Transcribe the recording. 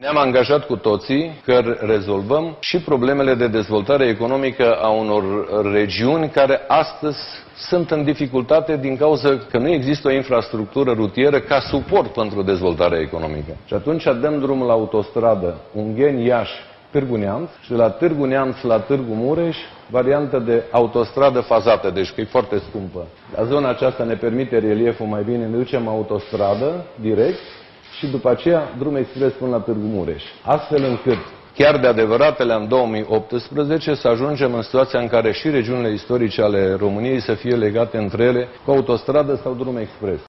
Ne-am angajat cu toții că rezolvăm și problemele de dezvoltare economică a unor regiuni care astăzi sunt în dificultate din cauza că nu există o infrastructură rutieră ca suport pentru dezvoltarea economică. Și atunci dăm drumul la autostradă Ungheni-Iași-Târgu Neamț și de la Târgu Neamț la Târgu Mureș, variantă de autostradă fazată, deci că e foarte scumpă. La zona aceasta ne permite relieful mai bine, ne ducem autostradă direct și după aceea drum expres până la Târgu Mureș. Astfel încât, chiar de adevăratele în 2018, să ajungem în situația în care și regiunile istorice ale României să fie legate între ele cu autostradă sau drum expres.